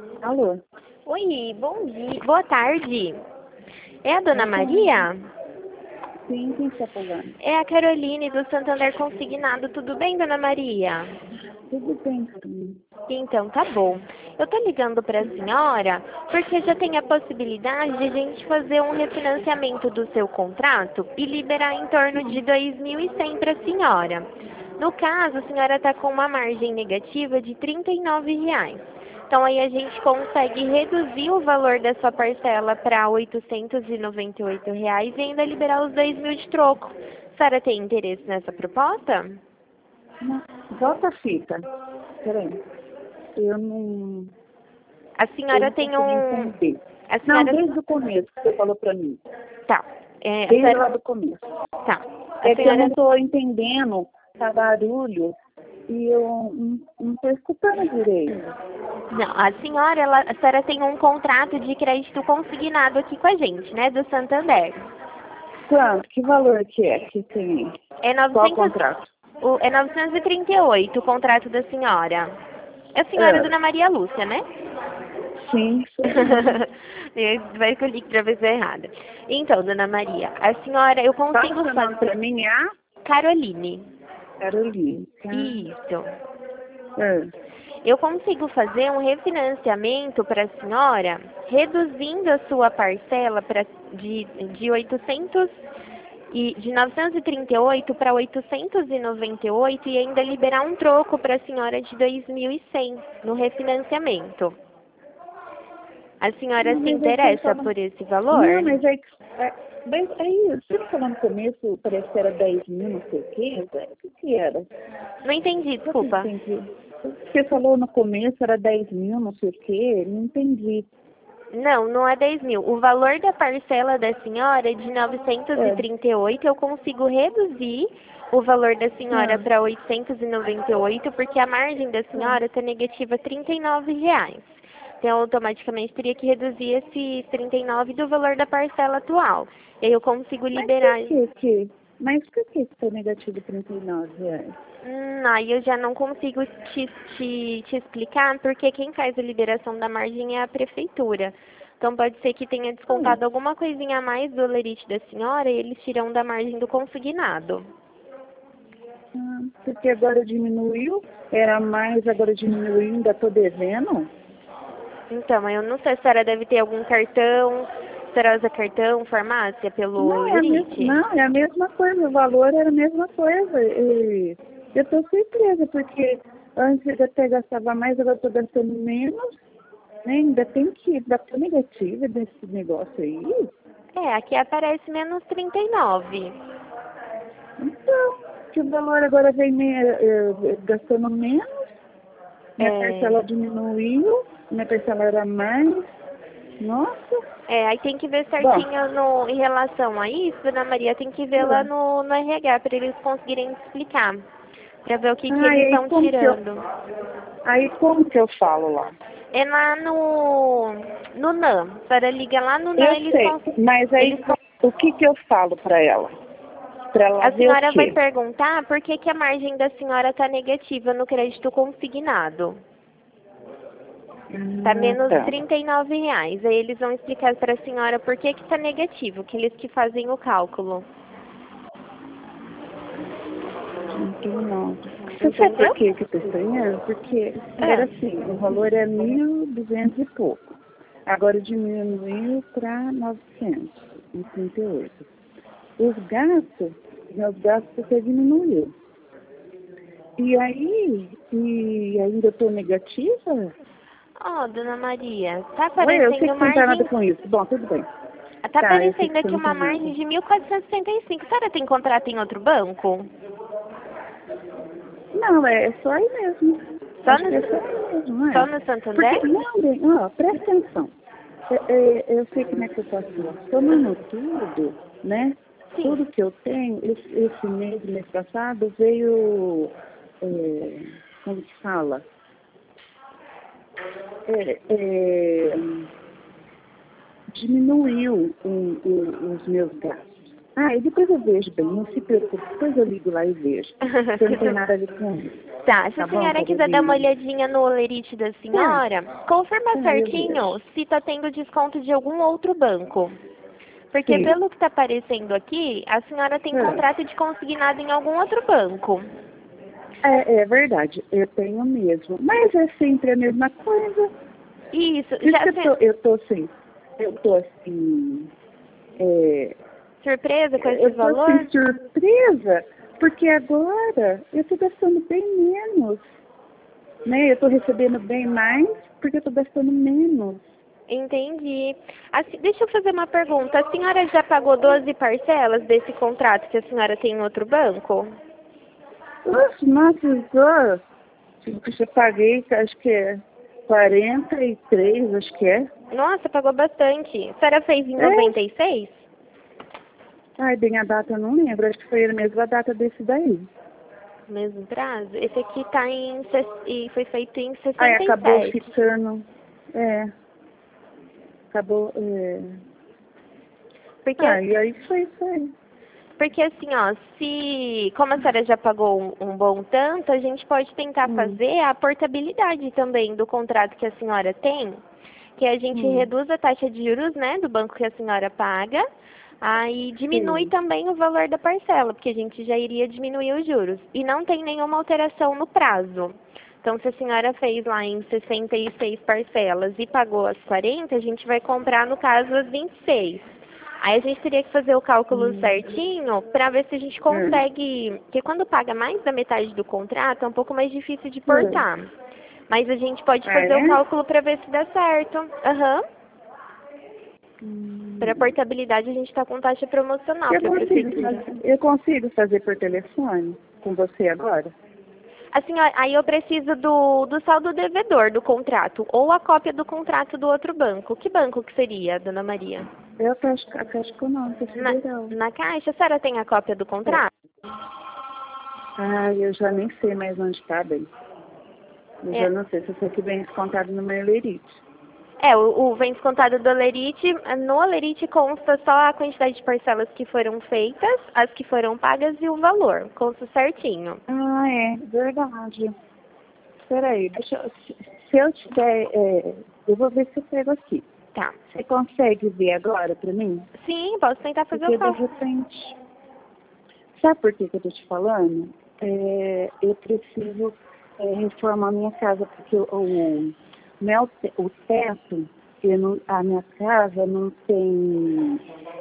Alô? Oi, bom dia, boa tarde. É a Dona Boa tarde. Maria? Sim, quem está falando? É a Caroline do Santander Consignado. Tudo bem, Dona Maria? Tudo bem, Carolina. Então, tá bom. Eu tô ligando para a senhora porque já tem a possibilidade de a gente fazer um refinanciamento do seu contrato e liberar em torno de 2.100 para a senhora. No caso, a senhora está com uma margem negativa de R$ 39. Então, aí a gente consegue reduzir o valor da sua parcela para R$ 898 e ainda liberar os 2.000 de troco. A senhora tem interesse nessa proposta? Não, volta a fita. Peraí. Eu não, A eu senhora não tem consegui um... entender. A Não, senhora... desde o começo que você falou para mim. Tá. A Desde senhora... lá do começo. Tá. A É que eu não senhora... estou entendendo, tá barulho, e eu não estou escutando direito. Não, a senhora, a senhora tem um contrato de crédito consignado aqui com a gente, né, do Santander. Quanto? Que valor que é que tem? É Qual 900, contrato? é 938 o contrato da senhora. É a senhora É, Dona Maria Lúcia, né? sim, sou eu. Vai que eu ligo pra ver se é errada. Então, Dona Maria, a senhora, eu Fala consigo seu nome fazer... para mim, é a Caroline. Carolina. Tá? Isso. É. Eu consigo fazer um refinanciamento para a senhora, reduzindo a sua parcela de 800 e de 938 para 898 e ainda liberar um troco para a senhora de 2.100 no refinanciamento. A senhora Não, se mas aí você interessa fala. por esse valor? Não, mas aí você falou no começo, parece que era 10 mil, não sei o quê. O que que era? Não entendi, Só que eu desculpa. entendi. Você falou no começo era 10 mil, não sei o quê. Não entendi. Não, não é 10.000. O valor da parcela da senhora é de É. 938. Eu consigo reduzir o valor da senhora Ah, para 898, porque a margem da ah. senhora está negativa R$ 39. Então, automaticamente teria que reduzir esse 39 do valor da parcela atual. E aí eu consigo Mas por liberar. que? Mas por que está negativo R$ 39? Aí eu já não consigo te explicar, porque quem faz a liberação da margem é a prefeitura. Então pode ser que tenha Ah, descontado alguma coisinha a mais do lerite da senhora e eles tiram da margem do consignado. porque agora diminuiu, era mais, agora diminuiu, ainda estou devendo. Então, eu não sei se a senhora deve ter algum cartão, se a senhora usa cartão, farmácia pelo Não, lerite. não, é a mesma coisa, o valor era a mesma coisa. E eu estou surpresa, porque antes eu até gastava mais, agora estou gastando menos, né? Ainda tem que bater negativa desse negócio aí. É, aqui aparece menos 39. Então, que o valor agora vem gastando menos, minha É, parcela diminuiu, minha parcela era mais. Nossa, aí tem que ver bom, certinho em relação a isso, Dona Maria, tem que ver lá é. no RH para eles conseguirem explicar, para ver o que Ah, e eles aí estão tirando. como que eu falo lá? É lá no NAM. A senhora liga lá no NAM, Eu sei, mas aí eles o que que eu falo para ela? Para ela a ver o senhora vai quê? perguntar por que a margem da senhora está negativa no crédito consignado. Está menos Tá. R$ 39. Aí eles vão explicar para a senhora por que está negativo, que eles que fazem o cálculo. 39. Você sabe por Entendeu? que que eu tô estranhando? Porque era Ah, assim, o valor é 1.200 e pouco. Agora diminuiu para 938. Os gastos, meus gastos até diminuiu. E ainda estou negativa? Dona Maria, tá Olha, eu sei aparecendo que você não tem nada margem. com isso. Bom, tudo bem. Tá Tá, eu sei aparecendo que você aqui não uma tem nada. margem de 1.465. A senhora tem contrato em outro banco? Não, é só aí mesmo. Só Acho no, que é só aí mesmo, não só é? no Santander? Porque, não, bem, ó, presta atenção. Eu sei como é que eu faço isso. Somando tudo, né? Sim. Tudo que eu tenho, esse mês passado, veio, como que fala? É, é, diminuiu os meus gastos. Ah, e depois eu vejo bem, não se preocupe, depois eu ligo lá e vejo. Porque não tem nada a ver com isso. Tá, se a Tá bom, senhora quiser dar uma Carolina? olhadinha no olerite da senhora, confirma Eu certinho vejo. se tá tendo desconto de algum outro banco. Porque Sim. pelo que tá aparecendo aqui, a senhora tem É. contrato de consignado em algum outro banco. É verdade, eu tenho mesmo. Mas é sempre a mesma coisa. Isso, Por isso já que eu tô assim, é, surpresa com esse eu tô assim valor? surpresa, porque agora eu tô gastando bem menos, né? Eu tô recebendo bem mais porque eu tô gastando menos. Entendi. Deixa eu fazer uma pergunta. A senhora já pagou 12 parcelas desse contrato que a senhora tem em outro banco? Nossa, eu paguei, acho que é 43, acho que é. Nossa, pagou bastante. A senhora fez em É? 96? Ai, bem a data eu não lembro, acho que foi a mesma data desse daí. Mesmo prazo? Esse aqui tá e foi feito em Aí acabou 67. ficando, é, acabou, Porque, Ah, e aí foi isso aí. porque assim, ó, como a senhora já pagou um bom tanto, a gente pode tentar Hum, fazer a portabilidade também do contrato que a senhora tem, que a gente hum, reduz a taxa de juros, né, do banco que a senhora paga, aí diminui sim. também o valor da parcela, porque a gente já iria diminuir os juros. E não tem nenhuma alteração no prazo. Então, se a senhora fez lá em 66 parcelas e pagou as 40, a gente vai comprar, no caso, as 26. Aí a gente teria que fazer o cálculo Hum, certinho para ver se a gente é, consegue, porque quando paga mais da metade do contrato é um pouco mais difícil de é. portar. Mas a gente pode Ah, fazer o é? cálculo para ver se dá certo. Aham. Para Hum. portabilidade a gente está com taxa promocional para a prefeitura. Eu consigo fazer por telefone com você agora? Assim, ó, aí eu preciso do saldo devedor do contrato ou a cópia do contrato do outro banco. Que banco que seria, dona Maria? Eu acho a Caixa Econômica Na, Federal. na caixa, a senhora tem a cópia do É. contrato? Ah, eu já nem sei mais onde está bem. Eu já É, não sei se isso aqui vem descontado no meu lerite. o vem descontado do Olerite. No Olerite consta só a quantidade de parcelas que foram feitas, as que foram pagas e o valor. Consta certinho. Ah, é, verdade. Peraí, se eu tiver, eu vou ver se eu pego aqui. Tá. Você consegue ver agora para mim? Sim, posso tentar fazer o Porque de cálculo. repente, sabe por que que eu tô te falando? Eu preciso reformar minha casa, porque o teto, a minha casa não tem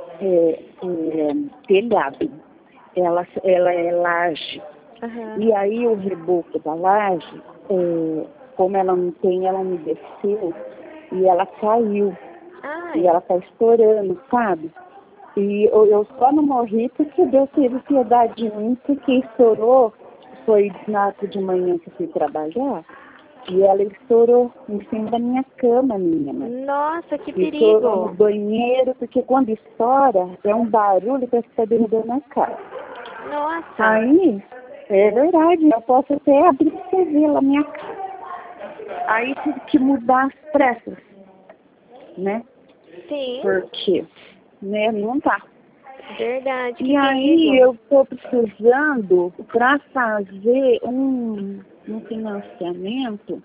telhado. Ela é laje. Aham. E aí o reboco da laje, como ela não tem, ela umedeceu e ela caiu. E Ai, ela está estourando, sabe? E eu só não morri porque Deus teve piedade de mim, porque estourou, foi na de manhã que eu fui trabalhar, e ela estourou em cima da minha cama, menina. nossa, que E estourou no perigo. banheiro, porque quando estoura, é um barulho que está derrubando a casa. Nossa. Aí, é verdade, eu posso até abrir pra você ver lá minha casa. Aí tive que mudar as pressas, né? Sim, Porque, né, não tá. verdade, que E aí perigo. eu estou precisando para fazer um financiamento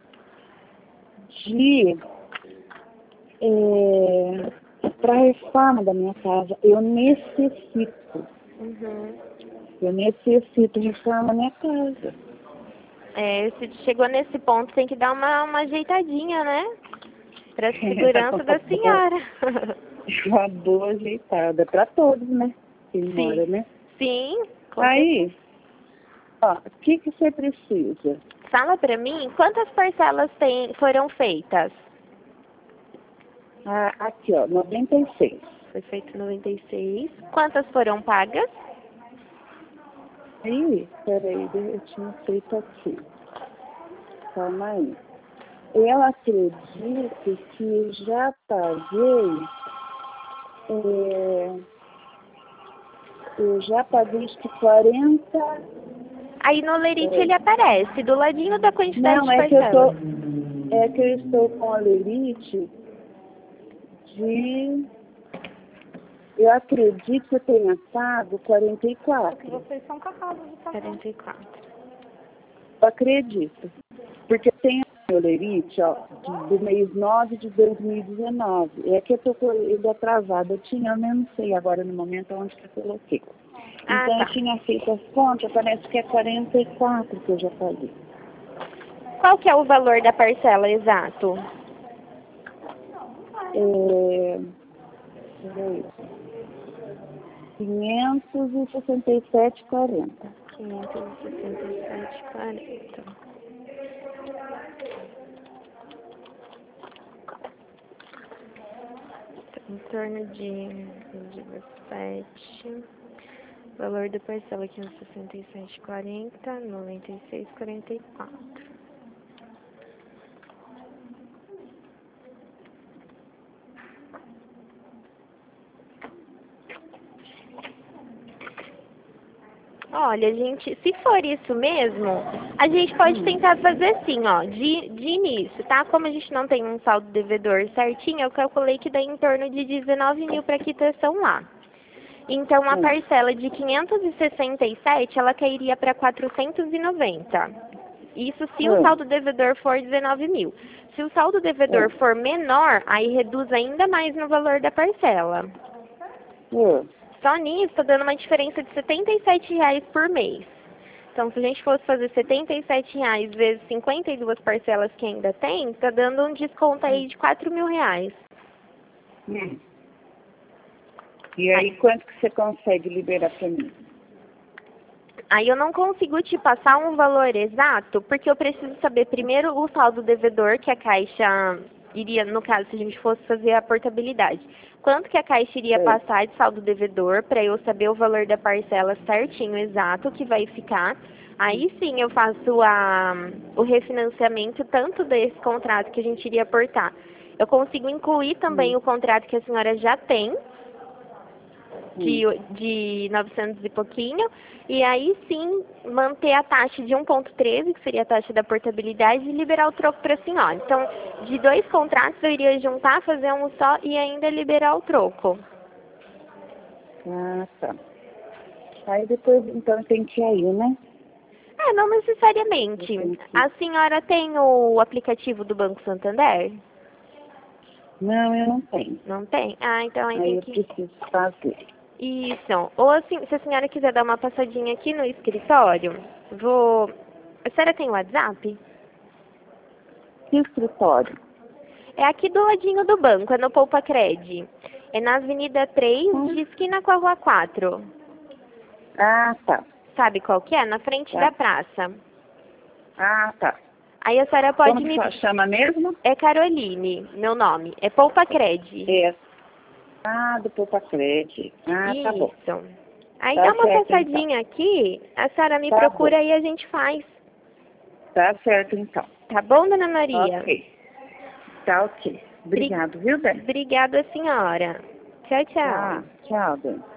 de para a reforma da minha casa. Uhum. Eu necessito reformar minha casa. É, se chegou nesse ponto, tem que dar uma ajeitadinha, né? Pra segurança da senhora. Uma boa ajeitada para todos, né? Quem Sim, mora, né? sim, com certeza. Aí, ó, o que que você precisa? Fala pra mim, quantas parcelas foram feitas? Ah, aqui, ó, 96. Foi feito 96. Quantas foram pagas? Aí, peraí, eu tinha feito aqui. Calma aí. Eu acredito que já paguei, é, eu já paguei acho que 40. Aí no Lerite é, ele aparece, do ladinho da quantidade não, de parcelas. é que eu estou com a lerite de, Eu acredito que eu tenha pago 44. Vocês são capazes de pagar. 44. Eu acredito. Porque tem a olerite, ó, do mês 9 de 2019. É que eu tô com ele atrasado. Eu tinha, eu não sei agora no momento onde que eu coloquei. Ah, Então tá. eu tinha feito as contas, parece que é 44 que eu já paguei. Qual que é o valor da parcela exato? Peraí. 567,40. 567,40. Em torno de 17. Valor da parcela 567,40, 96,44. Olha, gente, se for isso mesmo, a gente pode tentar fazer assim, ó, de início, tá? Como a gente não tem um saldo devedor certinho, eu calculei que dá em torno de 19 mil para quitação lá. Então, a parcela de 567, ela cairia para 490. Isso se o saldo devedor for 19 mil. Se o saldo devedor for menor, aí reduz ainda mais no valor da parcela. Só nisso, está dando uma diferença de R$ 77,00 por mês. Então, se a gente fosse fazer R$ 77,00 vezes 52 parcelas que ainda tem, está dando um desconto aí de R$ 4.000. E aí, quanto que você consegue liberar para mim? Aí eu não consigo te passar um valor exato, porque eu preciso saber primeiro o saldo devedor que a Caixa iria, no caso, se a gente fosse fazer a portabilidade. Quanto que a Caixa iria passar de saldo devedor para eu saber o valor da parcela certinho, exato, que vai ficar. Aí sim eu faço o refinanciamento tanto desse contrato que a gente iria aportar. Eu consigo incluir também o contrato que a senhora já tem, de 900 e pouquinho, e aí sim manter a taxa de 1,13, que seria a taxa da portabilidade, e liberar o troco para a senhora. Então, de 2 contratos eu iria juntar, fazer um só e ainda liberar o troco. Ah, tá. Aí depois, então, tem que ir aí, né? Não necessariamente. A senhora tem o aplicativo do Banco Santander? Não, eu não tenho. Não tem? Ah, então aí tem Eu que... preciso fazer. Isso. Ou assim, se a senhora quiser dar uma passadinha aqui no escritório, A senhora tem WhatsApp? Que escritório? É aqui do ladinho do banco, é no Poupa Cred. É na Avenida 3, de esquina com a Rua 4. Ah, tá. Sabe qual que é? Na frente da praça. Ah, tá. Aí a senhora pode Como que ela chama mesmo? É Caroline, meu nome. É Poupa Cred. É. Ah, do Poupa Cred. Ah, tá bom. Isso. Aí Tá dá uma certo, passadinha aqui, a senhora me Tá procura bom. e a gente faz. Tá certo, então. Tá bom, dona Maria? Ok. Tá ok. Obrigado, viu, Dani? Obrigada, senhora. Tchau, tchau. Tchau, Dani.